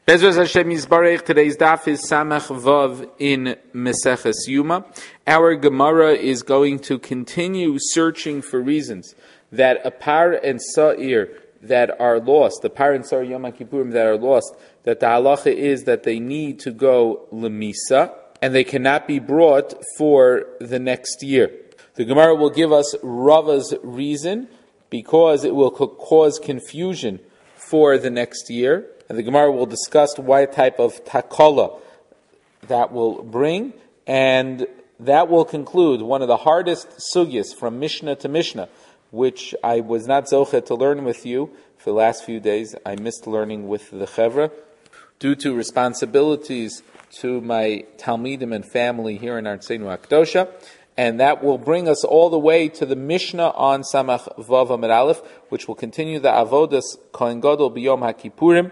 Bezras Hashem Yisbarech. Today's daf is Samach Vav in Meseches Yuma. Our Gemara is going to continue searching for reasons that a par and sa'ir that are lost, the par and sa'ir Yom HaKippurim that are lost, that the halacha is that they need to go lemisa and they cannot be brought for the next year. The Gemara will give us Rava's reason because it will cause confusion for the next year. And the Gemara will discuss what type of takala that will bring, and that will conclude one of the hardest sugyas from Mishnah to Mishnah, which I was not zoche to learn with you for the last few days. I missed learning with the Chevra due to responsibilities to my Talmidim and family here in Artseinu Akdosha. And that will bring us all the way to the Mishnah on Samach Vav Amud Aleph, which will continue the Avodas Kohen Gadol B'Yom HaKippurim,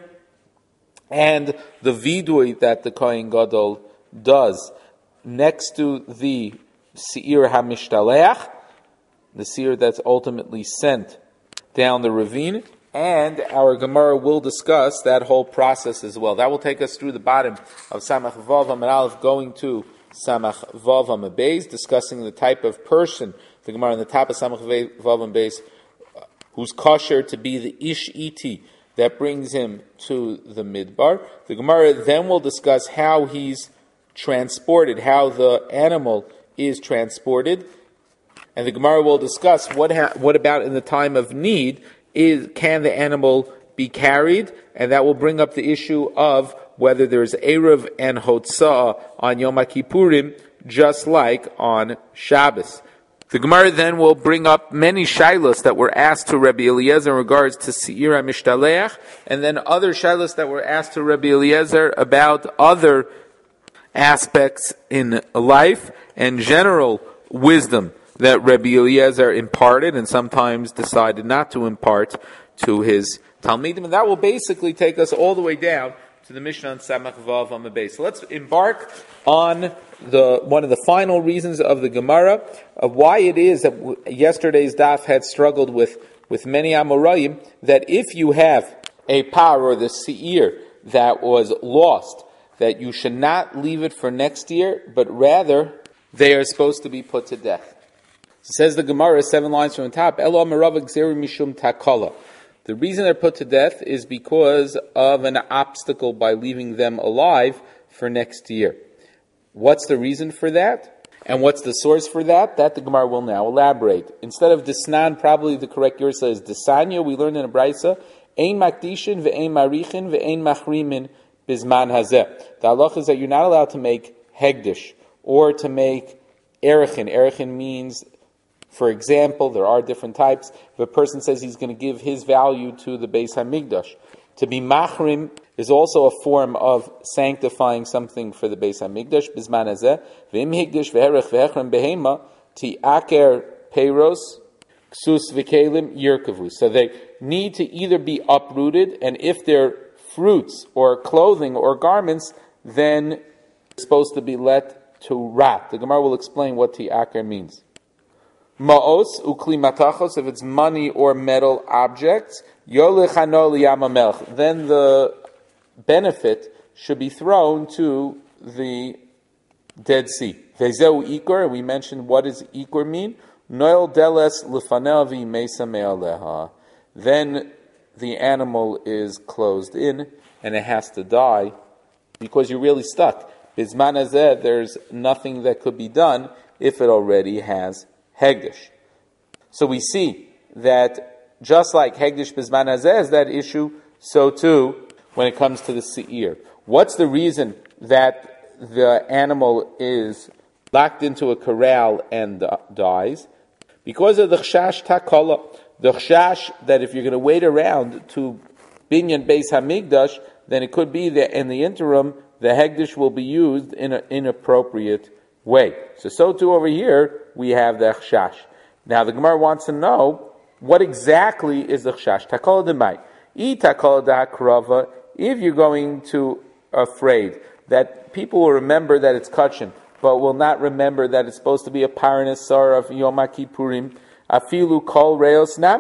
and the vidui that the Kohen Gadol does next to the Seir HaMishtaleach, the Seir that's ultimately sent down the ravine, and our Gemara will discuss that whole process as well. That will take us through the bottom of Samach Vav Amud Aleph, going to Samach Vav Amud Beis, discussing the type of person, the Gemara on the top of Samach Vav Amud Beis, who's kosher to be the Ish Iti, that brings him to the Midbar. The Gemara then will discuss how he's transported, how the animal is transported. And the Gemara will discuss what about in the time of need, can the animal be carried? And that will bring up the issue of whether there's Erev and Hotzah on Yom HaKippurim, just like on Shabbos. The Gemara then will bring up many shaylos that were asked to Rabbi Eliezer in regards to Seir HaMishtaleach, and then other shaylos that were asked to Rabbi Eliezer about other aspects in life and general wisdom that Rabbi Eliezer imparted and sometimes decided not to impart to his Talmidim. And that will basically take us all the way down to the Mishnah on Samach Vav Amud Beis. So let's embark on one of the final reasons of the Gemara of why it is that yesterday's daf had struggled with many Amoraim, that if you have a par or the seir that was lost, that you should not leave it for next year, but rather they are supposed to be put to death. So says the Gemara, 7 lines from the top, Elo Amarav Gzeru Mishum Takala. The reason they're put to death is because of an obstacle by leaving them alive for next year. What's the reason for that? And what's the source for that? That the Gemara will now elaborate. Instead of Disnan, probably the correct Yersa is Disanya. We learned in a Braisa, Ein Makdishin ve'ein Marichin ve'ein Machrimin Bizman Hazeh. The halach is that you're not allowed to make Hegdish or to make Erechin. Erechin means, for example, there are different types. If a person says he's going to give his value to the Beis HaMikdash, to be machrim is also a form of sanctifying something for the Beis HaMikdash. Bizman hazeh, v'im higdish v'herech v'hechrem behema, ti aker peiros, ksus v'kelim yirkavu. So they need to either be uprooted, and if they're fruits or clothing or garments, then it's supposed to be let to rot. The Gemara will explain what ti aker means. Ma'os ukli matachos, if it's money or metal objects, yolechano liyamamelch, then the benefit should be thrown to the Dead Sea. Vezeu ikor, we mentioned what does ikor mean? Noel deles lefanel v'mesa me'aleha. Then the animal is closed in and it has to die because you're really stuck. Bizman hazeh, there's nothing that could be done if it already has Hegdish. So we see that just like Hegdish Bizman Hazeh is that issue, so too when it comes to the Seir. What's the reason that the animal is locked into a corral and dies? Because of the Chshash Takala. The Chshash that if you're going to wait around to Binyan Beis HaMikdash, then it could be that in the interim the Hegdish will be used in an inappropriate way. So too over here, we have the Chshash. Now the Gemara wants to know, what exactly is the Chshash? Takala demai. Takala da krava. If you're going to afraid that people will remember that it's kachin, but will not remember that it's supposed to be a paranesar of Yom HaKippurim, afilu kol reos nami.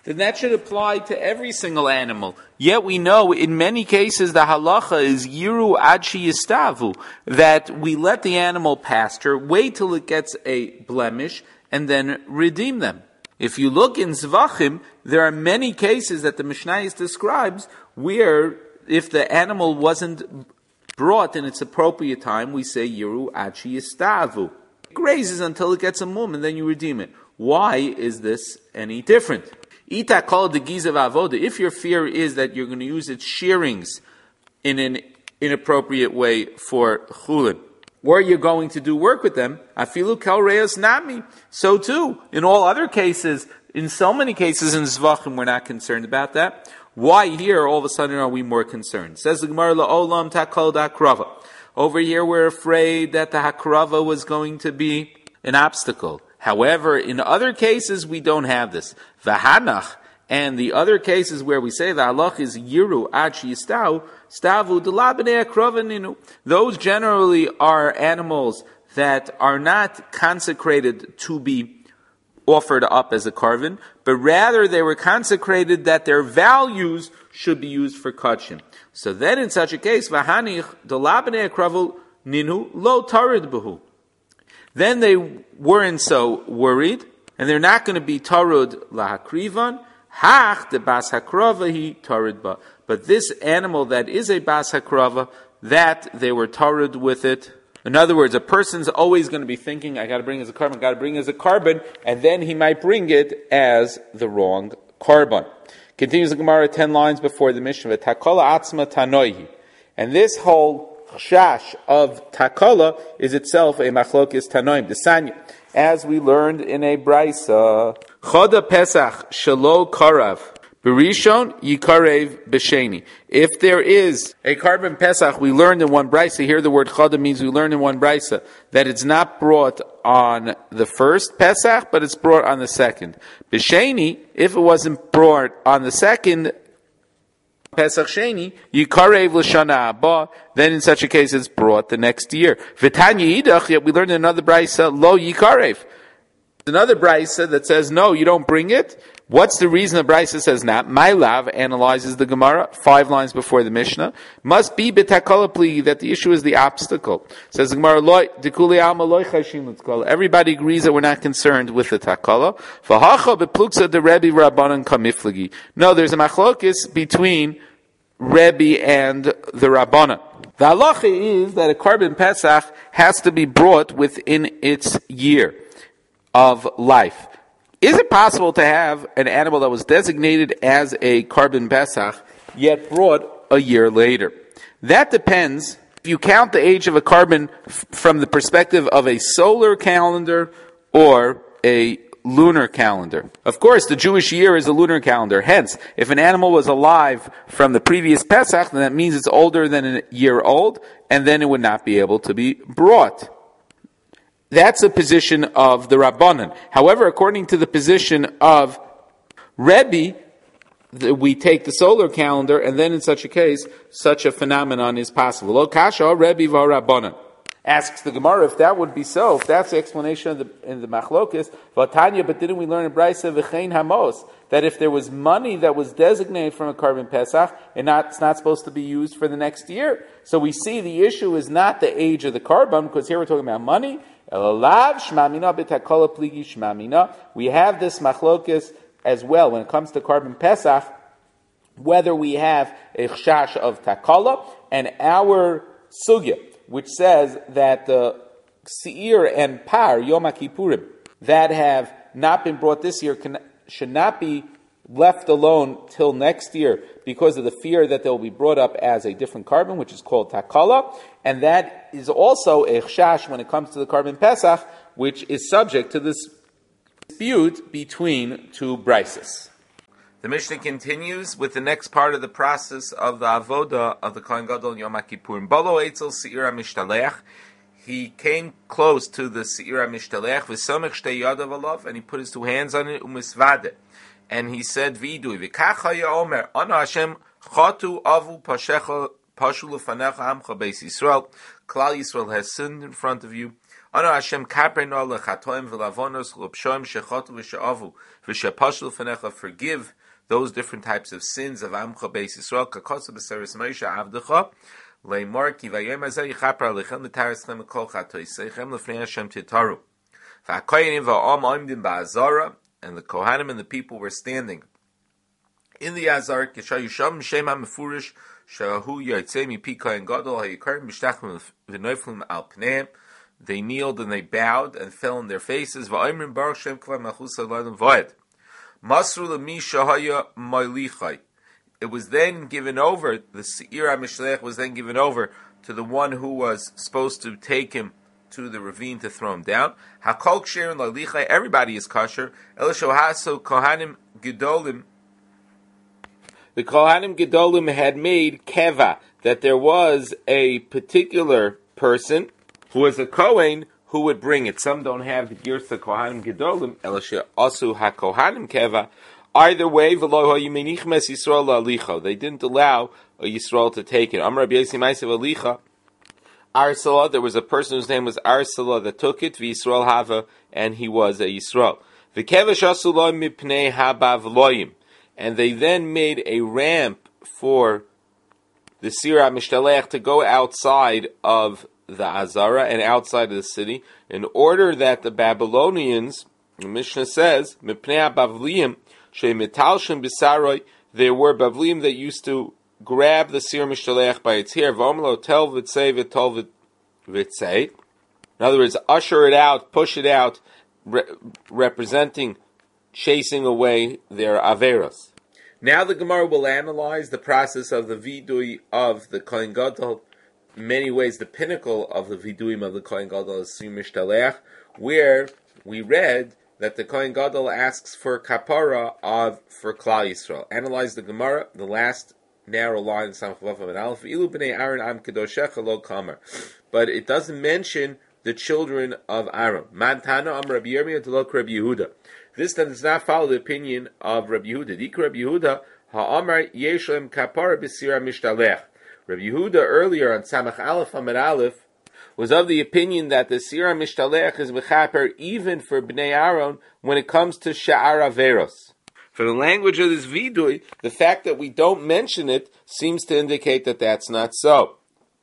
then that should apply to every single animal. Yet we know in many cases the halacha is yiru ad sheyistavu, that we let the animal pasture, wait till it gets a blemish, and then redeem them. If you look in Zvachim, there are many cases that the Mishnayos describes where if the animal wasn't brought in its appropriate time, we say yiru ad sheyistavu. It grazes until it gets a mum, and then you redeem it. Why is this any different? Ita kol de gizav avoda. If your fear is that you're going to use its shearings in an inappropriate way for chulin, or you're going to do work with them, afilu kal reos nami. So too, in all other cases, in so many cases in Zvachim, we're not concerned about that. Why here, all of a sudden, are we more concerned? Says the Gemara, la'olam takol da'akrava. Over here, we're afraid that the hakrava was going to be an obstacle. However, in other cases, we don't have this. V'hanach, and the other cases where we say the halach is yiru ad sheyistavu, stavu delabnei akrava ninu. Those generally are animals that are not consecrated to be offered up as a karvan, but rather they were consecrated that their values should be used for kachim. So then in such a case, v'hanich delabnei akrava ninu lo tarid behu. Then they weren't so worried, and they're not going to be tarud lahakrivan. Hach de bas hakrava he tarud ba. But this animal that is a bas hakrava, that they were tarud with it. In other words, a person's always going to be thinking, I got to bring as a carbon, and then he might bring it as the wrong carbon. Continues the Gemara 10 lines before the Mishnah. Takola atzma tanoihi. And this whole chash of takala is itself a machlokes tanoim, the sanya, as we learned in a brisa. Choda pesach shelo karav berishon yikarev b'sheni. If there is a carbon pesach, we learned in one brisa. Here the word choda means we learned in one brisa that it's not brought on the first pesach, but it's brought on the second. B'sheni, if it wasn't brought on the second Pesach Sheni, Yikarev l'shana haba, then in such a case it's brought the next year. V'tanya idach, yet we learned in another brisa, lo Yikarev. Another brisa that says, no, you don't bring it. What's the reason the brisa says not? My lav analyzes the Gemara, 5 lines before the Mishnah. Must be b'takala pligi, that the issue is the obstacle. Says the Gemara, loy, dekuli alma loy chashim l'tkala. Everybody agrees that we're not concerned with the takala. V'hacha bepluksa de Rebbe Rabbanan kamifligi. No, there's a machlokis between Rebbe and the Rabbanan. The halacha is that a carbon pesach has to be brought within its year of life. Is it possible to have an animal that was designated as a carbon pesach yet brought a year later? That depends. If you count the age of a carbon from the perspective of a solar calendar or a lunar calendar. Of course, the Jewish year is a lunar calendar. Hence, if an animal was alive from the previous Pesach, then that means it's older than a year old, and then it would not be able to be brought. That's the position of the Rabbanan. However, according to the position of Rebbe, we take the solar calendar, and then in such a case, such a phenomenon is possible. Lo kasha Rebbe va Rabbanan. Asks the Gemara if that would be so, if that's the explanation in the Machlokes, Vatanya, but didn't we learn in Brisa V'chein Hamos, that if there was money that was designated from a carbon Pesach, it's not supposed to be used for the next year? So we see the issue is not the age of the carbon, because here we're talking about money. We have this Machlokes as well when it comes to carbon Pesach, whether we have a chash of takala and our sugya, which says that the Seir and Par, Yom HaKippurim, that have not been brought this year should not be left alone till next year because of the fear that they will be brought up as a different carbon, which is called Takala, and that is also a chash when it comes to the carbon Pesach, which is subject to this dispute between two brises. The Mishnah continues with the next part of the process of the avoda of the Kohen Gadol Yom HaKippurim. Bolo Eitzel Seir HaMishtalech. He came close to the Seir HaMishtalech, v'samech shtei yadav alav, and he put his 2 hands on it, u'misvade. And he said, V'idui, v'kach haya omer, Ana Hashem, chatu avu pashu lefanecha amcha beis Yisrael. Klal Yisrael has sinned in front of you. Ano Hashem kaperno lechatoim v'lavonos l'pshoim shechotu v'she'avu v'shepashlu fenecha. Forgive those different types of sins of Amcha Beis Yisrael. Kakosu b'seres Moshe Avdecha leimor ki vayom hazeh yichaper alechem l'tareschem kol chatoiseichem l'fnei Hashem titaru. V'hakoyanim v'am oimdim ba'azara, and the Kohanim and the people were standing in the Azar. Kishayusham Shem HaMefurish Shahu Yotzei Mipi Kohen Gadol HaYikarim B'Shtachim V'Noiflim Al Pneim. They kneeled and they bowed and fell on their faces. V'Oimrim Baruch Shem Kvar Malchus Haolam V'Oed. Masru L'mi Shahaya Moilichai. It was then given over, the Seir HaMishleach was then given over to the one who was supposed to take him to the ravine to throw him down. Hakol Ksherin L'Lichai, everybody is kosher. El Shohaso Kohanim Gedolim. The Kohanim Gedolim had made keva, that there was a particular person who was a Kohen who would bring it. Some don't have the Girsa Kohanim Gedolim, Elisha Asu HaKohanim Keva. Either way, they didn't allow a Yisrael to take it. Amar Rabbi Yossi Ma'asev Alicha, Arsala, there was a person whose name was Arsala that took it, V'Yisrael Hava, and he was a Yisrael. V'kevesh asu lo mipnei habavloyim. And they then made a ramp for the Seir HaMishtalech to go outside of the Azara and outside of the city, in order that the Babylonians, the Mishnah says, Mipnei HaBavliim, she'mitalshem b'saroi, there were Bavliim that used to grab the Seir HaMishtalech by its hair, v'omlo tel v'tzei v'tol v'tzei. In other words, usher it out, push it out, representing chasing away their Averos. Now the Gemara will analyze the process of the vidui of the Kohen Gadol. In many ways, the pinnacle of the viduim of the Kohen Gadol is Seir Mishtalech, where we read that the Kohen Gadol asks for kapara for Klal Yisrael. Analyze the Gemara, the last narrow line in Samach Vav and Aleph. Ilu b'nei Aaron am kedoshecha lo kamer, but it doesn't mention the children of Aaron. Mantana am Rabbi Yirmiyah Telok Rabbi Yehuda. This does not follow the opinion of Rabbi Yehuda. Dik Rabbi Yehuda ha'amar yeshem kapara b'Seir HaMishtalech. Rabbi Yehuda earlier on Samach Aleph Amid Aleph was of the opinion that the Seir HaMishtalech is mechaper even for Bnei Aaron when it comes to Sha'ar Averos. For the language of this vidui, the fact that we don't mention it seems to indicate that that's not so.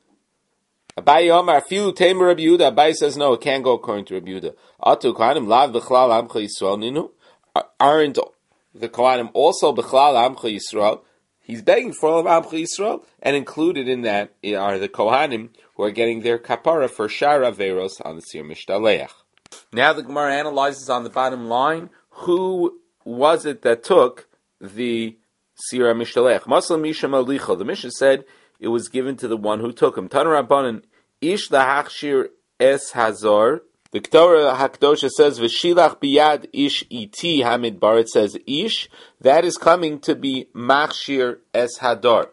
Abaye Omar Filu Tamer Rabbi Yehuda. Abaye says no, it can't go according to Rabbi Yehuda. Atu Kohanim Lav B'Chlal Amcha Yisrael Ninu. Aren't the Kohanim also B'Chlal Amcha Yisrael? He's begging for all of Amcha Yisrael, and included in that are the Kohanim who are getting their kapara for Shar Averos on the Seir Mishtalech. Now the Gemara analyzes on the bottom line, who was it that took the Seir Mishtalech? Maslam Misham Alicha. The Mishnah said it was given to the one who took him. Tanur Rabbanan Ish lahachshir es hazor. The Torah Hakdosha says v'shilach biyad ish iti hamidbar. It says ish. That is coming to be machshir es hadar,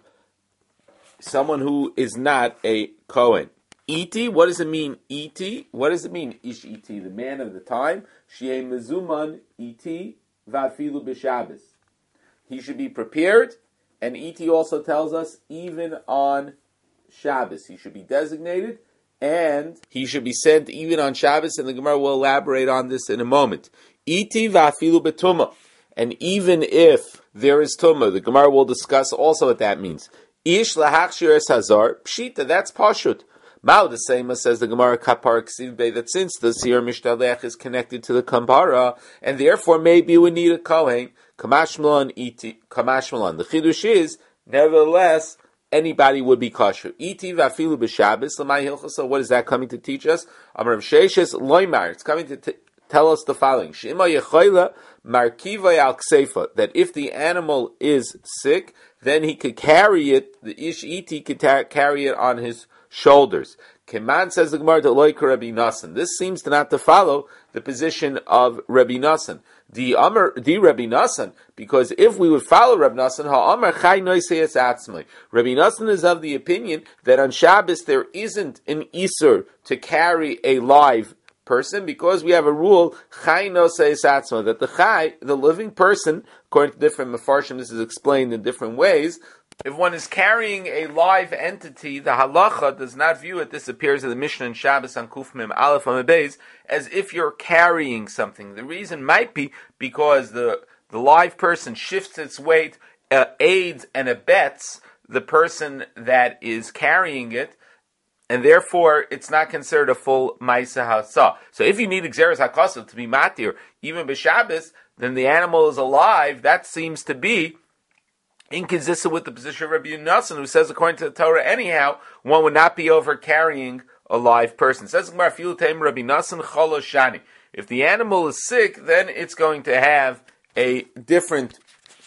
someone who is not a Kohen. Iti. What does it mean? Iti. What does it mean? Ish iti, the man of the time. Shei mezuman iti vafilu b'Shabbos. He should be prepared. And Iti also tells us, even on Shabbos, he should be designated, and he should be sent even on Shabbos, and the Gemara will elaborate on this in a moment. Iti va'afilu betuma, and even if there is tumah, the Gemara will discuss also what that means. Ish lahachshir es hazar, pshita, that's pashut. Mao the same says the Gemara kapar ksiv bey, that since the Seir Mishtalech is connected to the kapara, and therefore maybe we need a Kohen, Kamashmalan iti, Kamashmalan. The chidush is, nevertheless, anybody would be kosher. Iti vafilu b'Shabbos, l'may hilchasa. What is that coming to teach us? Amar Sheishes loymar. It's coming to tell us the following: Shema yechoila markiva al kseifa. That if the animal is sick, then he could carry it. The ish iti could carry it on his shoulders. Keman, says the Gemara, to loika Rabbi Nassan. This seems to not to follow the position of Rabbi Nassan. The Rabbi Nassan, because if we would follow Rabbi Nassan, ha'amar chai noiseyes atzmai. Rabbi Nassan is of the opinion that on Shabbos there isn't an isur to carry a live person, because we have a rule chai noiseyes atzmai, that the living person, according to different mefarshim, this is explained in different ways. If one is carrying a live entity, the halacha does not view it, this appears in the Mishnah in Shabbos on Kuf Mem Aleph Amud Beis, as if you're carrying something. The reason might be because the live person shifts its weight, aids and abets the person that is carrying it, and therefore it's not considered a full Maisa Hasa. So if you need Xeris HaKasav to be matir, even b'Shabbos, then the animal is alive. That seems to be inconsistent with the position of Rabbi Yonasan, who says, according to the Torah, anyhow, one would not be over carrying a live person. It says Rabbi Yonasan Cholo Shani. If the animal is sick, then it's going to have a different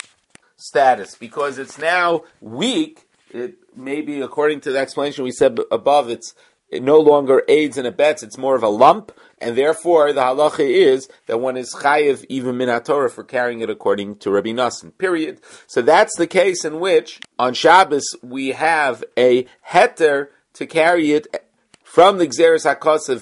status, because it's now weak. It maybe, according to the explanation we said above, it no longer aids and abets, it's more of a lump, and therefore the halacha is that one is chayiv even min haTorah for carrying it according to Rabbi Nassan, period. So that's the case in which on Shabbos we have a heter to carry it from the Gzeres HaKasav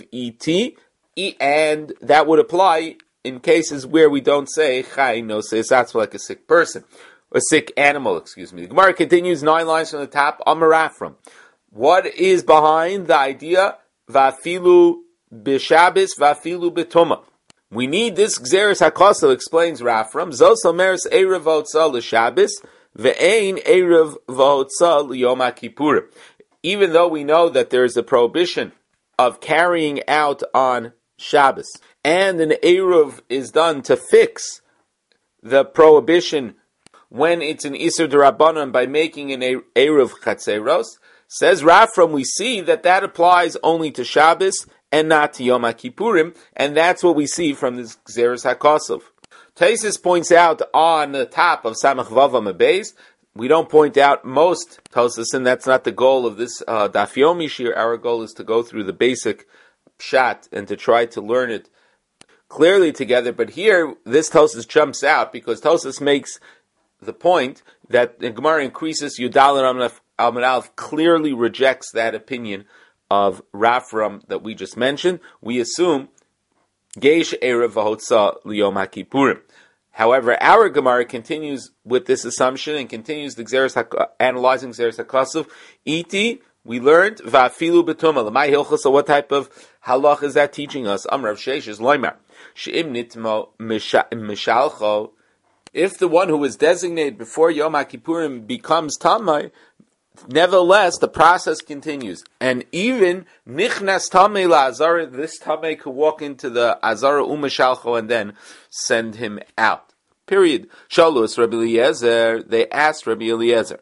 et, and that would apply in cases where we don't say chay no says that's like a sick person, a sick animal, The Gemara continues 9 lines from the top, Amar Rafram. What is behind the idea vafilu b'Shabbos, vafilu b'Tumah? We need this Gzeres HaKasav, explains Rafram. Zos omeres erev v'hotzah l'Shabbos, ve'ein erev v'hotzah l'Yom HaKippurim. Even though we know that there is a prohibition of carrying out on Shabbos, and an erev is done to fix the prohibition when it's an Isur D'Rabbanan by making an erev chatzeros, says Rafram, we see that applies only to Shabbos and not to Yom HaKippurim, and that's what we see from this Gzeres HaKasav. Taisus points out on the top of Samach Vav Amud Beis, we don't point out most Tosas, and that's not the goal of this Daf Yomi Shir. Our goal is to go through the basic pshat and to try to learn it clearly together. But here, this Tosas jumps out because Tosas makes the point that the Gemara increases Yudal and Amud Aleph clearly rejects that opinion of Rafram that we just mentioned. We assume Geish Erev V'Hotzah L'Yom HaKippurim. However, our Gemara continues with this assumption and continues the analyzing Gzeres HaKasav. Iti, we learned Va'afilu B'Tumah. L'may Hilchos, so what type of halach is that teaching us? Amrav Sheish is Loimar. She'im nitmo mishalcho. If the one who was designated before Yom HaKippurim becomes Tamai, nevertheless, the process continues. And even Nichnas Tamei LaAzara, this Tamei could walk into the Azara Umashalcho and then send him out. Period. Shalus Rabbi Eliezer, they asked Rabbi Eliezer,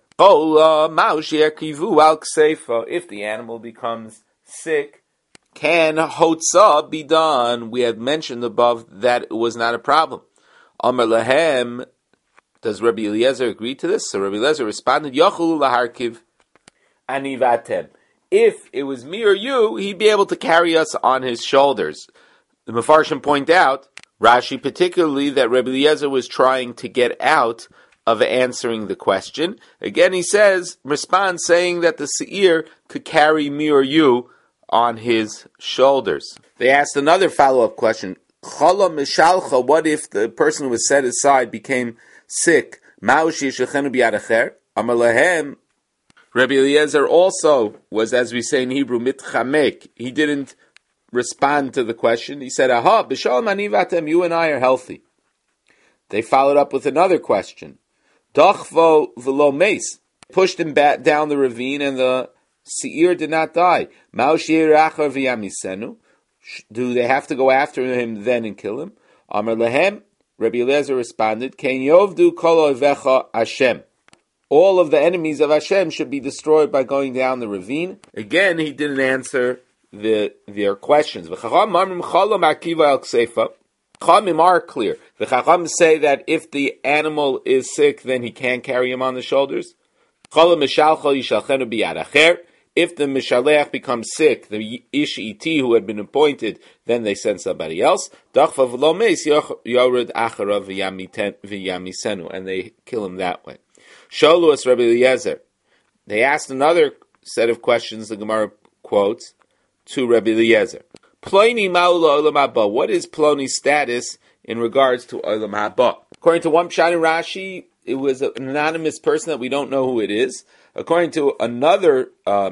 if the animal becomes sick, can Hotzah be done? We had mentioned above that it was not a problem. Amar Lahem, does Rabbi Eliezer agree to this? So Rabbi Eliezer responded, Yochulu laharkiv anivatem. If it was me or you, he'd be able to carry us on his shoulders. The Mefarshim point out, Rashi particularly, that Rabbi Eliezer was trying to get out of answering the question. Again, he responds saying that the seir could carry me or you on his shoulders. They asked another follow-up question. Chala mishalcha, what if the person who was set aside became sick? Ma'ushi shechenu biyad acher. Amar lahem, Rabbi Eliezer also was, as we say in Hebrew, mitchamek. He didn't respond to the question. He said, aha, b'shalom ani v'atem, you and I are healthy. They followed up with another question. Dachvo v'lo meis. Pushed him back down the ravine and the seir did not die. Ma'ushi rachar v'yamisenu. Do they have to go after him then and kill him? Amar lehem, Rabbi Eliezer responded, Ken yovdu kol oivecha Hashem. All of the enemies of Hashem should be destroyed by going down the ravine. Again, he didn't answer their questions. Chachamim are clear. The Chachamim say that if the animal is sick, then he can't carry him on the shoulders. If the Mishaleach becomes sick, the Ish Iti who had been appointed, then they send somebody else. And they kill him that way. Sholuas Rabbi Eliezer. They asked another set of questions, the Gemara quotes, to Rabbi Eliezer. Ploni ma'ula olam haba. What is Ploni's status in regards to olam haba? According to one Pshat in Rashi, it was an anonymous person that we don't know who it is. According to another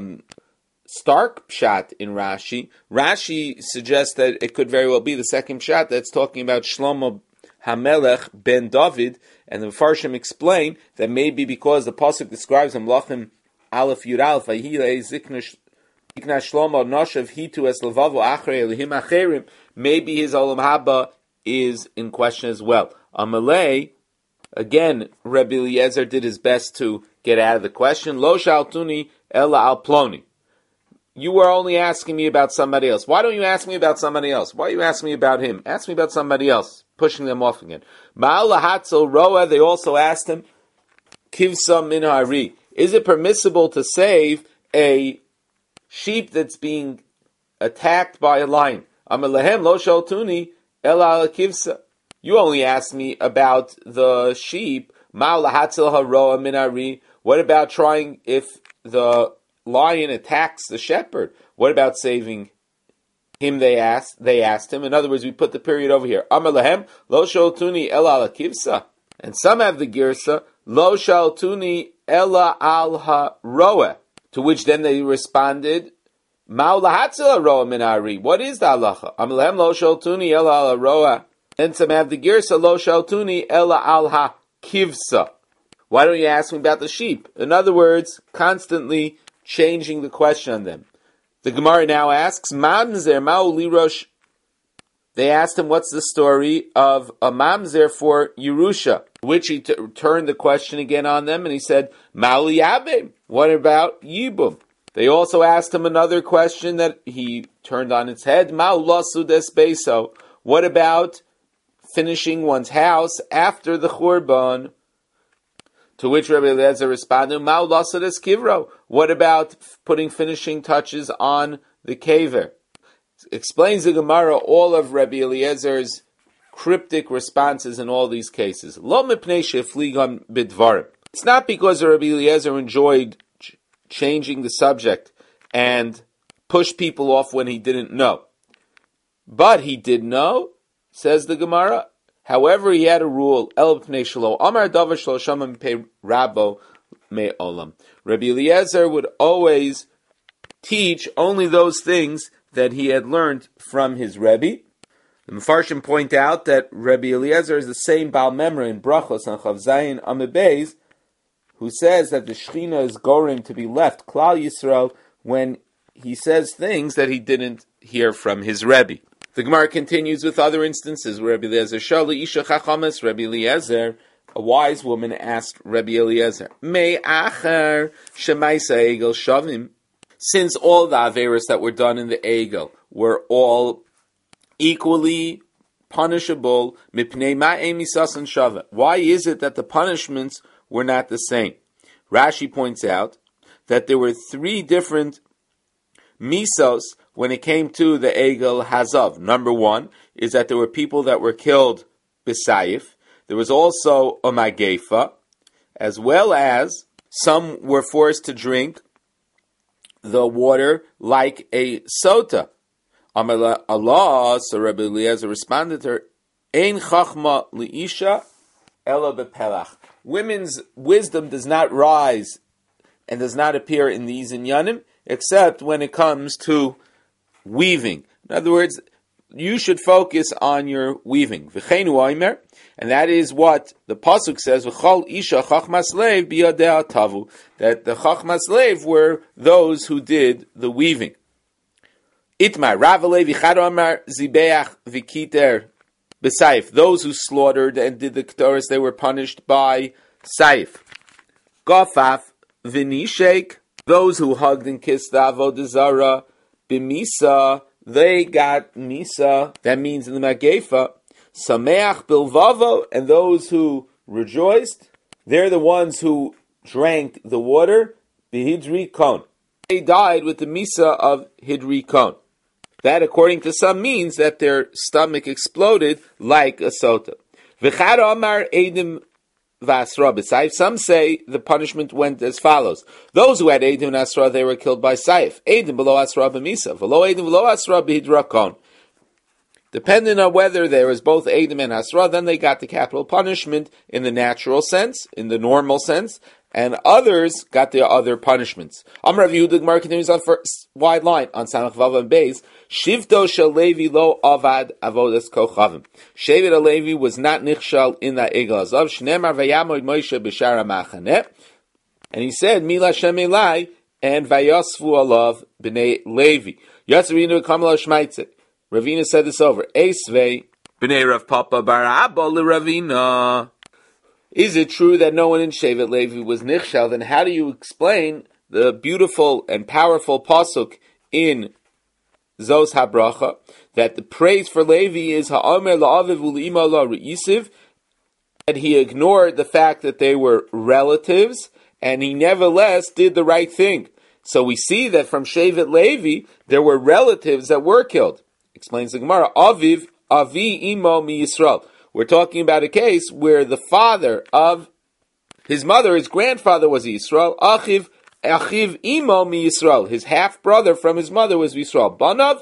stark shot in Rashi, Rashi suggests that it could very well be the second shot that's talking about Shlomo Hamelech ben David, and the Mefarshim explain that maybe because the pasuk describes him Lachim Aleph Yud Aleph Vayhile Zikna Shlomo Noshav Hitu Es Levavo Achrei Elihim Acherim, maybe his Olam Haba is in question as well. Amalei, again, Rebbe Eliezer did his best to get out of the question. Lo shaltuni ella al ploni. You were only asking me about somebody else. Why don't you ask me about somebody else? Why are you asking me about him? Ask me about somebody else. Pushing them off again. Ma'al lahatzel roa, they also asked him, kivsa min hari. Is it permissible to save a sheep that's being attacked by a lion? Amalahem lo shaltuni ella al kivsa. You only asked me about the sheep. Ma'al lahatzel haroa min hari. What about trying if the lion attacks the shepherd? What about saving him? They asked him. In other words, we put the period over here. Amar lahem lo shaltuni ela al kivsa. And some have the girsa lo shaltuni ela al haroa. To which then they responded, Ma'u lahatzel haroa min hari. What is the halacha? Amar lahem lo shaltuni ela al haroa. And some have the girsa lo shaltuni ela al ha kivsa. Why don't you ask me about the sheep? In other words, constantly changing the question on them. The Gemara now asks, Mamzer ma'u lirosh. They asked him, what's the story of a mamzer for Yerusha? Which he turned the question again on them, and he said, Ma'u liyabim. What about Yibum? They also asked him another question that he turned on its head. Ma'u lasu des beso. What about finishing one's house after the Churban? To which Rabbi Eliezer responded, Ma'u lasu des kivro. What about putting finishing touches on the kaver? Explains the Gemara all of Rabbi Eliezer's cryptic responses in all these cases. Lo mipnei shefligan bidvarim. It's not because Rabbi Eliezer enjoyed changing the subject and pushed people off when he didn't know. But he did know, says the Gemara. However, he had a rule, El pnei shelo amar davar shelo shama mipei rabo me'olam. Rabbi Eliezer would always teach only those things that he had learned from his Rebbe. The Mefarshim point out that Rabbi Eliezer is the same Baal Memra in Brachos and Chav Zayin Amud Beis, who says that the Shechina is going to be left, Klal Yisrael, when he says things that he didn't hear from his Rebbe. The Gemara continues with other instances where Rabbi Eliezer Shali Isha Chachames, Rabbi Eliezer, a wise woman, asked Rabbi Eliezer, Me acher shemaisa egel shavim. Since all the averos that were done in the egel were all equally punishable, mipnei ma'e misasan shava. Why is it that the punishments were not the same? Rashi points out that there were 3 different misos when it came to the egel hazav. Number 1 is that there were people that were killed b'sayif. There was also a magefa, as well as some were forced to drink the water like a sota. Amar Allah, so Rabbi Eliezer responded to her, Ein chachma liisha ela bepelach. Women's wisdom does not rise and does not appear in these inyanim, except when it comes to weaving. In other words, you should focus on your weaving. V'cheinu oimer, and that is what the pasuk says. V'chol isha chachmas leiv biyadeh tavu, that the chachmas leiv were those who did the weaving. Itmar Ravalei v'chad amar zibeach v'kiter b'saif. Those who slaughtered and did the ketores, they were punished by saif. Gofaf v'nishek. Those who hugged and kissed the avodah zarah b'misa, they got misa. That means in the magefa. Sameach bilvavo, and those who rejoiced, they're the ones who drank the water. B'hidri kon. They died with the misa of hidri kon. That, according to some, means that their stomach exploded like a sota. V'chad amar edim v'asra b'saif. Some say the punishment went as follows. Those who had edim and asra, they were killed by saif. Edim below asra b'misa. V'lo edim below asra b'hidra kon. Depending on whether there was both Eidim and Hasra, then they got the capital punishment in the natural sense, in the normal sense, and others got the other punishments. Amar Rav Yehuda Gemara continues on for wide line on Samach Vav and Beis. Shivto shel Levi lo avad avodas kochavim. Shevet Levi was not nichshal in that Egel Azav. Shneimar vayamoid Moshe b'shara machaneh. And he said, Mila Shem Elai, and vayasvu alav b'nei Levi. Yatzarinu kamala shmaitze. Ravina said this over. Esvei b'nei Rav Papa bar Abba l'Ravina. Is it true that no one in Shevet Levi was nichshal? Then how do you explain the beautiful and powerful pasuk in Zos HaBracha that the praise for Levi is ha'omer la'aviv u'li'ima la're'isiv, and he ignored the fact that they were relatives, and he nevertheless did the right thing. So we see that from Shevet Levi, there were relatives that were killed. Explains the Gemara, Avi imo mi Yisrael. We're talking about a case where the father of his mother, his grandfather was Yisrael. Achiv imo mi Yisrael. His half-brother from his mother was Yisrael. Banav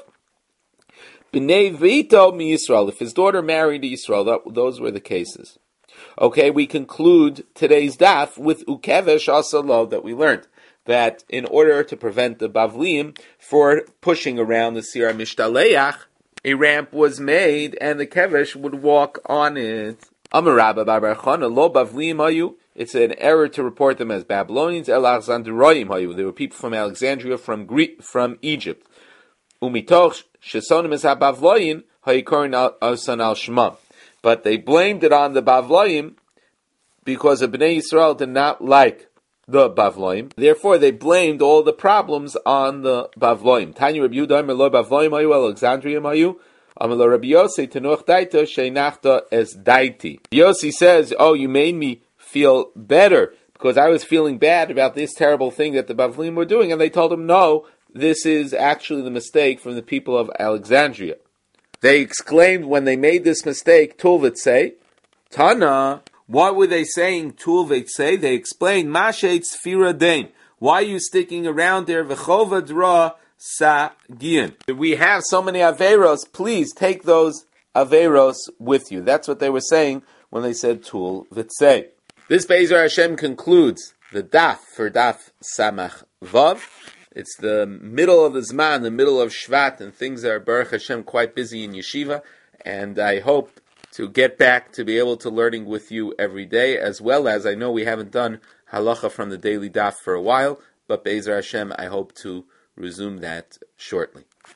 b'nei vito mi Yisrael. If his daughter married Yisrael, those were the cases. Okay, we conclude today's daf with ukevesh asalo that we learned. That in order to prevent the Bavliim for pushing around the Sir Mishtaleach, a ramp was made, and the kevesh would walk on it. Amar Rabba bar Bar Chana, lo Bavliim hayu. It's an error to report them as Babylonians. El Alexandroim hayu. They were people from Alexandria, from Egypt. Umitoch shesonim es haBavloim hayikorin asan al Shema. But they blamed it on the Bavloim because the Bnei Yisrael did not like the Bavloim. Therefore, they blamed all the problems on the Bavloim. Tanya Rabbi Yehuda Amar lo Bavloim hayu Alexandria hayu. Amar lo Rabbi Yossi tenuach daita sheinachta es daiti. Yossi says, "Oh, you made me feel better because I was feeling bad about this terrible thing that the Bavloim were doing." And they told him, "No, this is actually the mistake from the people of Alexandria." They exclaimed when they made this mistake, Tul v'tzei, Tana. What were they saying, Tul v'tzei? They explained, Mashet Sfira Dain. Why are you sticking around there? V'chova dra sa-gian. We have so many Averos, please take those Averos with you. That's what they were saying when they said Tul v'tzei. This Be'ezer Hashem concludes the daf for daf Samach Vav. It's the middle of the Zman, the middle of Shvat, and things are, Baruch Hashem, quite busy in yeshiva. And I hope to get back to be able to learning with you every day, as well as I know we haven't done halacha from the daily daf for a while, but Be'ezer Hashem, I hope to resume that shortly.